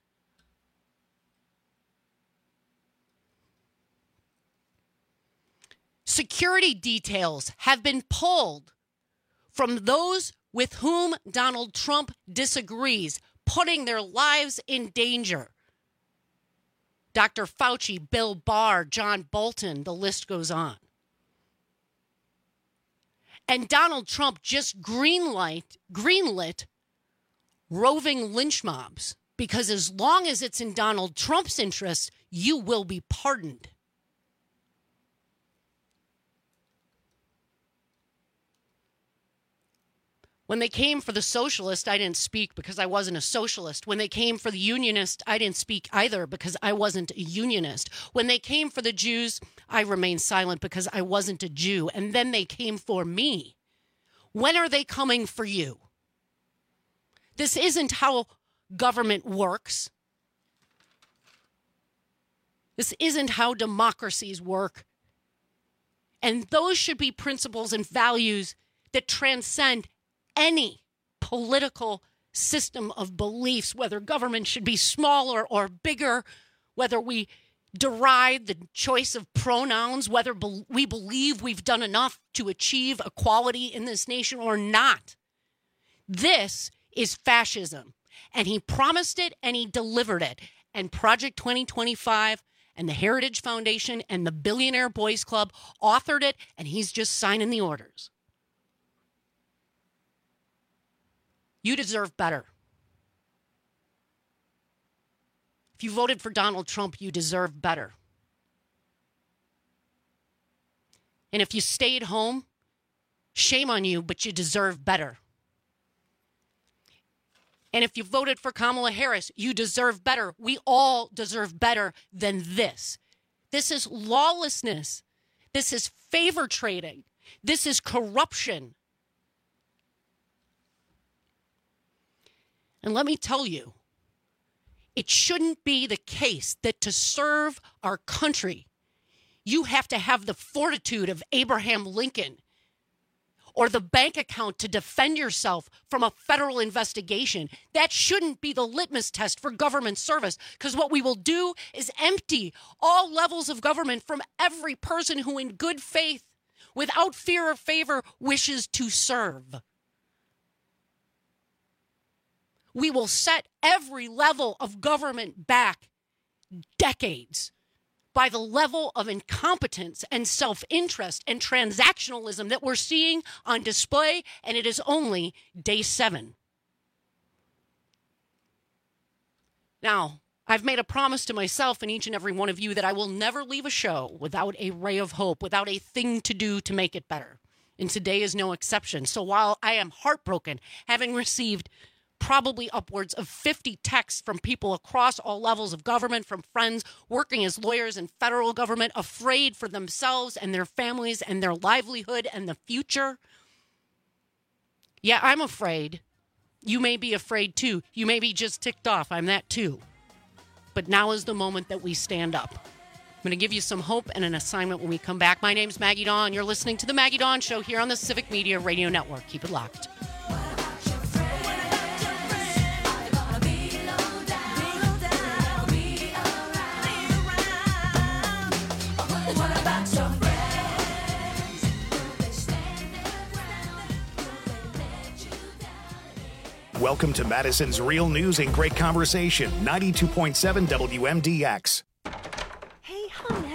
Security details have been pulled from those with whom Donald Trump disagrees, putting their lives in danger. Dr. Fauci, Bill Barr, John Bolton, the list goes on. And Donald Trump just greenlit roving lynch mobs, because as long as it's in Donald Trump's interest, you will be pardoned. When they came for the socialist, I didn't speak because I wasn't a socialist. When they came for the unionist, I didn't speak either because I wasn't a unionist. When they came for the Jews, I remained silent because I wasn't a Jew. And then they came for me. When are they coming for you? This isn't how government works. This isn't how democracies work. And those should be principles and values that transcend any political system of beliefs, whether government should be smaller or bigger, whether we deride the choice of pronouns, whether we believe we've done enough to achieve equality in this nation or not. This is fascism, and he promised it and he delivered it. And Project 2025 and the Heritage Foundation and the Billionaire Boys Club authored it, and he's just signing the orders. You deserve better. If you voted for Donald Trump, you deserve better. And if you stayed home, shame on you, but you deserve better. And if you voted for Kamala Harris, you deserve better. We all deserve better than this. This is lawlessness. This is favor trading. This is corruption. And let me tell you, it shouldn't be the case that to serve our country, you have to have the fortitude of Abraham Lincoln or the bank account to defend yourself from a federal investigation. That shouldn't be the litmus test for government service, because what we will do is empty all levels of government from every person who in good faith, without fear or favor, wishes to serve. We will set every level of government back decades by the level of incompetence and self-interest and transactionalism that we're seeing on display, and it is only day 7. Now, I've made a promise to myself and each and every one of you that I will never leave a show without a ray of hope, without a thing to do to make it better. And today is no exception. So while I am heartbroken, having received probably upwards of 50 texts from people across all levels of government, from friends working as lawyers in federal government, afraid for themselves and their families and their livelihood and the future. Yeah, I'm afraid. You may be afraid too. You may be just ticked off. I'm that too. But now is the moment that we stand up. I'm going to give you some hope and an assignment when we come back. My name's Maggie Dawn. You're listening to The Maggie Dawn Show here on the Civic Media Radio Network. Keep it locked. Welcome to Madison's Real News and Great Conversation, 92.7 WMDX. Hey, hon, have you been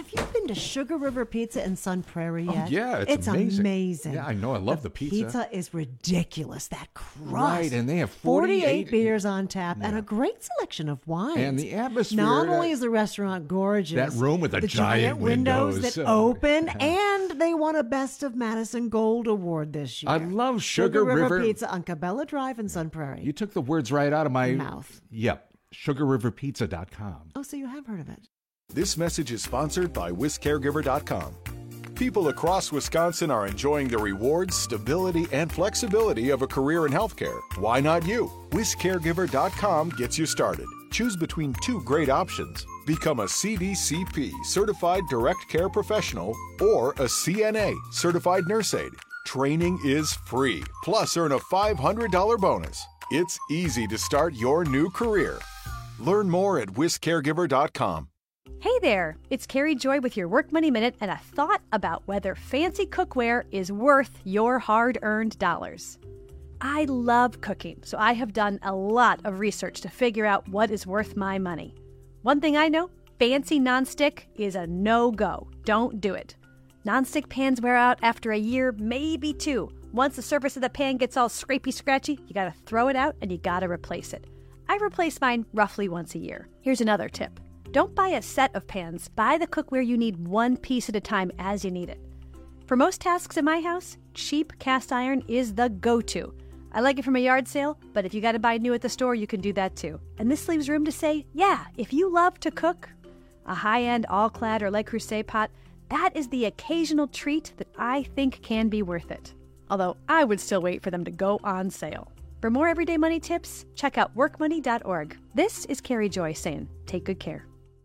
to Sugar River Pizza in Sun Prairie yet? Oh, yeah, it's amazing. Yeah, I know. I love the pizza. Pizza is ridiculous. That crust. Right, and they have 48 beers on tap and a great selection of wines. And the atmosphere. Not only is the restaurant gorgeous, that room with the giant windows that open, and they won a Best of Madison Gold Award this year. I love Sugar River Pizza on Cabela Drive in Sun Prairie. You took the words right out of my mouth. Yep, sugarriverpizza.com. Oh, so you have heard of it. This message is sponsored by WisCaregiver.com. People across Wisconsin are enjoying the rewards, stability, and flexibility of a career in healthcare. Why not you? WisCaregiver.com gets you started. Choose between two great options. Become a CDCP, Certified Direct Care Professional, or a CNA, Certified Nurse Aide. Training is free, plus earn a $500 bonus. It's easy to start your new career. Learn more at WisCaregiver.com. Hey there, it's Carrie Joy with your Work Money Minute and a thought about whether fancy cookware is worth your hard-earned dollars. I love cooking, so I have done a lot of research to figure out what is worth my money. One thing I know, fancy nonstick is a no-go. Don't do it. Nonstick pans wear out after a year, maybe two. Once the surface of the pan gets all scrapey-scratchy, you gotta throw it out and you gotta replace it. I replace mine roughly once a year. Here's another tip. Don't buy a set of pans. Buy the cookware you need one piece at a time as you need it. For most tasks in my house, cheap cast iron is the go-to. I like it from a yard sale, but if you got to buy new at the store, you can do that too. And this leaves room to say, yeah, if you love to cook, a high-end all-clad or Le Creuset pot, that is the occasional treat that I think can be worth it. Although I would still wait for them to go on sale. For more everyday money tips, check out workmoney.org. This is Carrie Joy saying, take good care.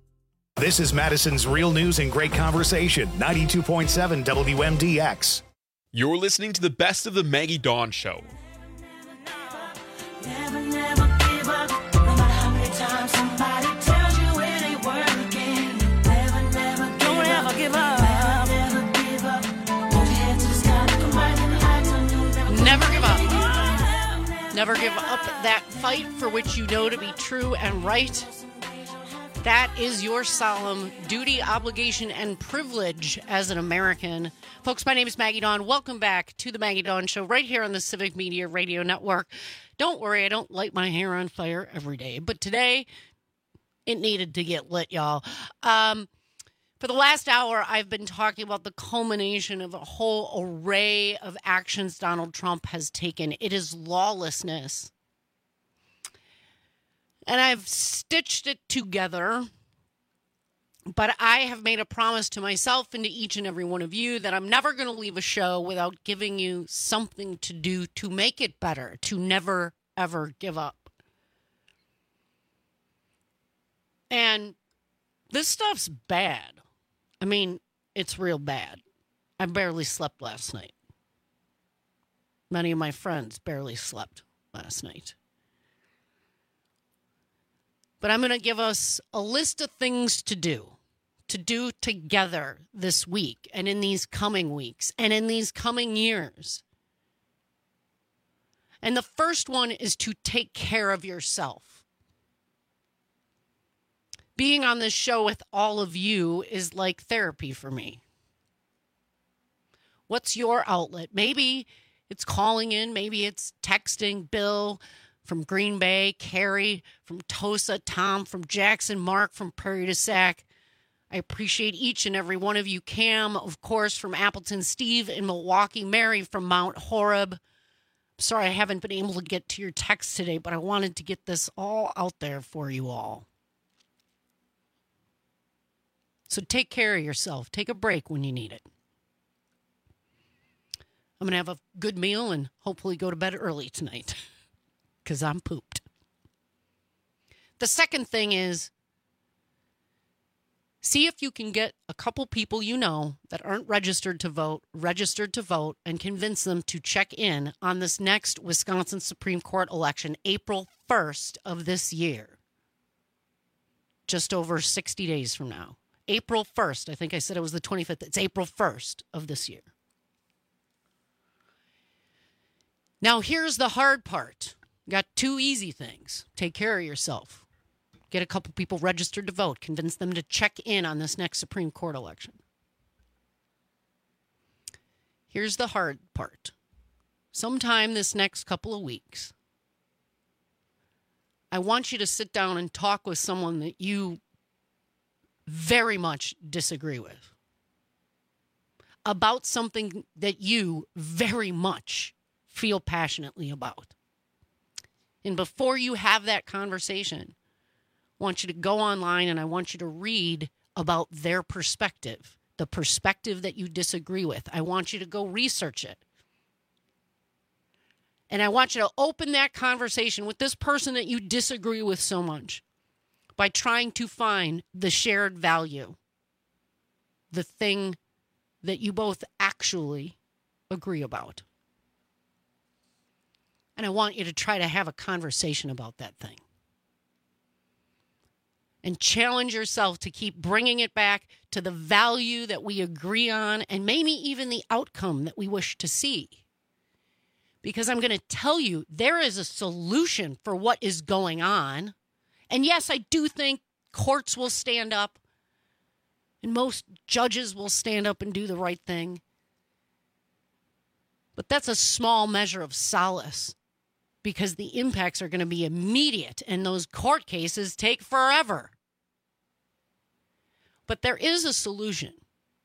This is Madison's Real News and Great Conversation, 92.7 WMDX. You're listening to the best of the Maggie Dawn Show. Never, never give up, no matter how many times somebody tells you it ain't working. Never, never give don't up. Ever give up. Never, never give up. Hold your head to the sky, look right in the eyes, and you'll never give up. Never give up that fight for which you know to be true and right. That is your solemn duty, obligation, and privilege as an American. Folks, my name is Maggie Dawn. Welcome back to the Maggie Dawn Show right here on the Civic Media Radio Network. Don't worry, I don't light my hair on fire every day, but today it needed to get lit, y'all. For the last hour, I've been talking about the culmination of a whole array of actions Donald Trump has taken. It is lawlessness. And I've stitched it together, but I have made a promise to myself and to each and every one of you that I'm never going to leave a show without giving you something to do to make it better, to never, ever give up. And this stuff's bad. I mean, it's real bad. I barely slept last night. Many of my friends barely slept last night. But I'm going to give us a list of things to do together this week and in these coming weeks and in these coming years. And the first one is to take care of yourself. Being on this show with all of you is like therapy for me. What's your outlet? Maybe it's calling in, maybe it's texting Bill from Green Bay, Carrie from Tosa, Tom from Jackson, Mark from Prairie du Sac. I appreciate each and every one of you. Cam, of course, from Appleton, Steve in Milwaukee, Mary from Mount Horeb. Sorry I haven't been able to get to your text today, but I wanted to get this all out there for you all. So take care of yourself. Take a break when you need it. I'm going to have a good meal and hopefully go to bed early tonight. Because I'm pooped. The second thing is, see if you can get a couple people you know that aren't registered to vote, and convince them to check in on this next Wisconsin Supreme Court election, April 1st of this year. Just over 60 days from now. April 1st. I think I said it was the 25th. It's April 1st of this year. Now, here's the hard part. Got two easy things. Take care of yourself. Get a couple people registered to vote. Convince them to check in on this next Supreme Court election. Here's the hard part. Sometime this next couple of weeks, I want you to sit down and talk with someone that you very much disagree with about something that you very much feel passionately about. And before you have that conversation, I want you to go online and I want you to read about their perspective, the perspective that you disagree with. I want you to go research it. And I want you to open that conversation with this person that you disagree with so much by trying to find the shared value, the thing that you both actually agree about. And I want you to try to have a conversation about that thing. And challenge yourself to keep bringing it back to the value that we agree on and maybe even the outcome that we wish to see. Because I'm going to tell you, there is a solution for what is going on. And yes, I do think courts will stand up and most judges will stand up and do the right thing. But that's a small measure of solace because the impacts are going to be immediate and those court cases take forever. But there is a solution.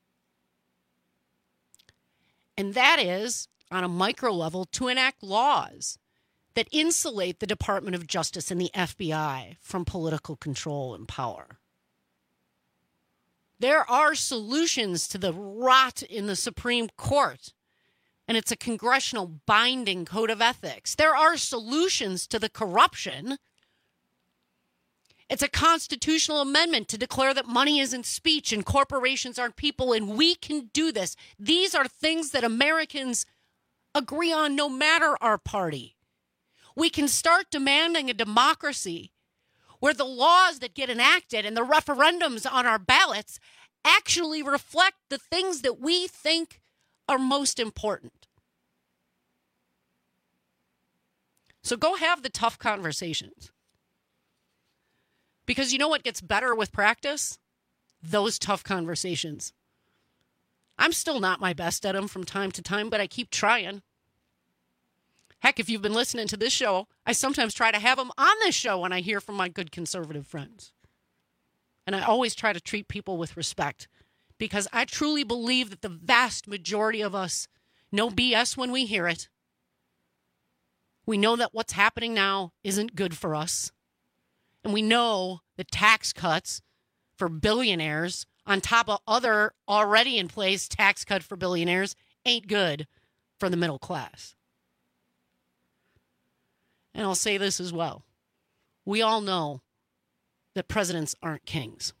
And that is, on a micro level, to enact laws that insulate the Department of Justice and the FBI from political control and power. There are solutions to the rot in the Supreme Court, and it's a congressional binding code of ethics. There are solutions to the corruption. It's a constitutional amendment to declare that money isn't speech and corporations aren't people, and we can do this. These are things that Americans agree on no matter our party. We can start demanding a democracy where the laws that get enacted and the referendums on our ballots actually reflect the things that we think are most important. So go have the tough conversations. Because you know what gets better with practice? Those tough conversations. I'm still not my best at them from time to time, but I keep trying. Heck, if you've been listening to this show, I sometimes try to have them on this show when I hear from my good conservative friends. And I always try to treat people with respect because I truly believe that the vast majority of us know BS when we hear it. We know that what's happening now isn't good for us. And we know the tax cuts for billionaires on top of other already in place tax cut for billionaires ain't good for the middle class. And I'll say this as well. We all know that presidents aren't kings.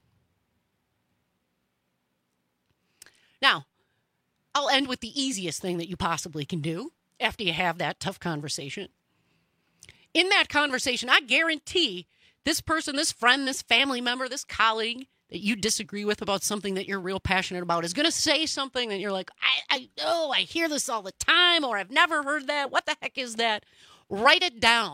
Now, I'll end with the easiest thing that you possibly can do after you have that tough conversation. In that conversation, I guarantee this person, this friend, this family member, this colleague that you disagree with about something that you're real passionate about is going to say something that you're like, I hear this all the time, or I've never heard that. What the heck is that? Write it down.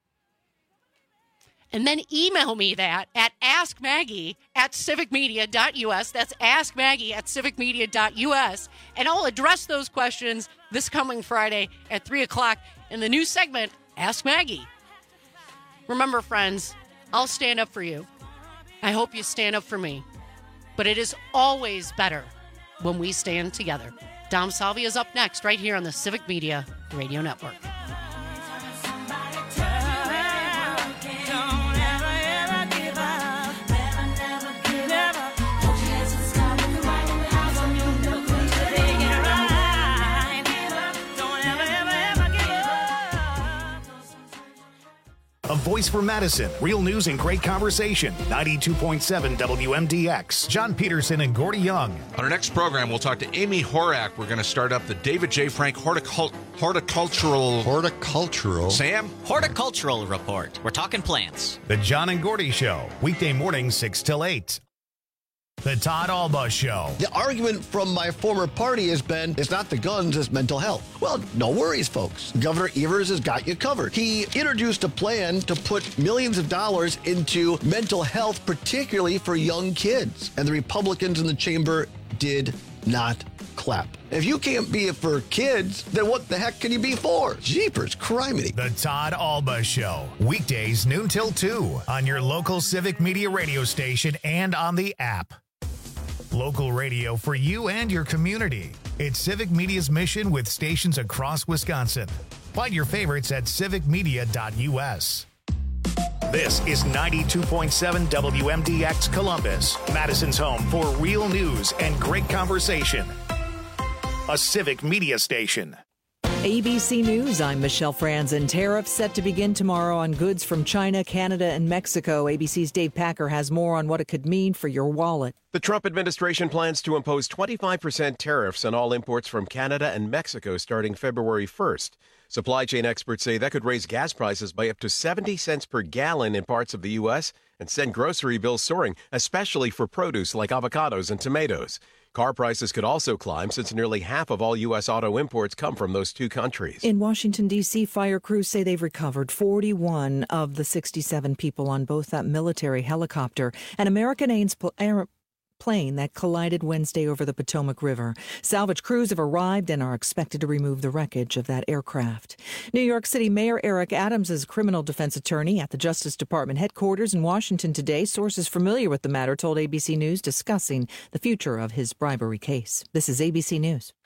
And then email me that at askmaggie@civicmedia.us. That's askmaggie@civicmedia.us. And I'll address those questions this coming Friday at 3 o'clock in the new segment, Ask Maggie. Remember, friends, I'll stand up for you. I hope you stand up for me. But it is always better when we stand together. Dom Salvia is up next right here on the Civic Media Radio Network. A voice for Madison. Real news and great conversation. 92.7 WMDX. John Peterson and Gordy Young. On our next program, we'll talk to Amy Horak. We're going to start up the David J. Frank Horticultural. Sam? Horticultural Report. We're talking plants. The John and Gordy Show. Weekday mornings 6 till 8. The Todd Alba Show. The argument from my former party has been, it's not the guns, it's mental health. Well, no worries, folks. Governor Evers has got you covered. He introduced a plan to put millions of dollars into mental health, particularly for young kids. And the Republicans in the chamber did not clap. If you can't be it for kids, then what the heck can you be for? Jeepers criminy. The Todd Alba Show. Weekdays noon till 2 on your local Civic Media radio station and on the app. Local radio for you and your community. It's Civic Media's mission with stations across Wisconsin. Find your favorites at civicmedia.us. This is 92.7 WMDX Columbus, Madison's home for real news and great conversation. A Civic Media station. ABC News, I'm Michelle Franzen. Tariffs set to begin tomorrow on goods from China, Canada, and Mexico. ABC's Dave Packer has more on what it could mean for your wallet. The Trump administration plans to impose 25% tariffs on all imports from Canada and Mexico starting February 1st. Supply chain experts say that could raise gas prices by up to 70 cents per gallon in parts of the U.S. and send grocery bills soaring, especially for produce like avocados and tomatoes. Car prices could also climb since nearly half of all U.S. auto imports come from those two countries. In Washington, D.C., fire crews say they've recovered 41 of the 67 people on both that military helicopter and American plane that collided Wednesday over the Potomac River. Salvage crews have arrived and are expected to remove the wreckage of that aircraft. New York City Mayor Eric Adams is a criminal defense attorney at the Justice Department headquarters in Washington today. Sources familiar with the matter told ABC News discussing the future of his bribery case. This is ABC News.